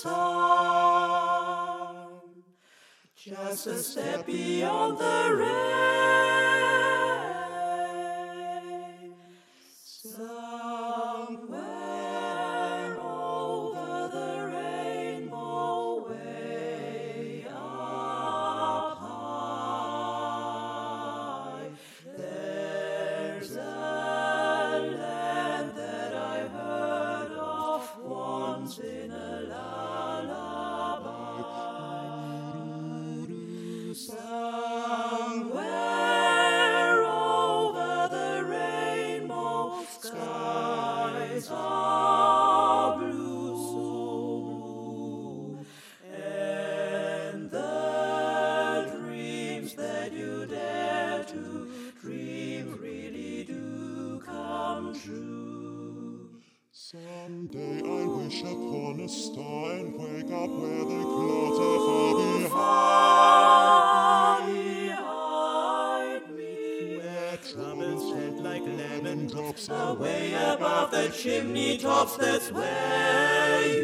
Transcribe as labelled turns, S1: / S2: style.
S1: sun, just a step beyond the rain, somewhere over the rainbow, way up high. There's a land that I heard of once in a lullaby. Somewhere over the rainbow, skies are blue, and the dreams that you dare to dream really do come true.
S2: Someday I wish upon a star and wake up where the clouds are far behind me, where troubles set like lemon drops
S1: away above the chimney tops. That's where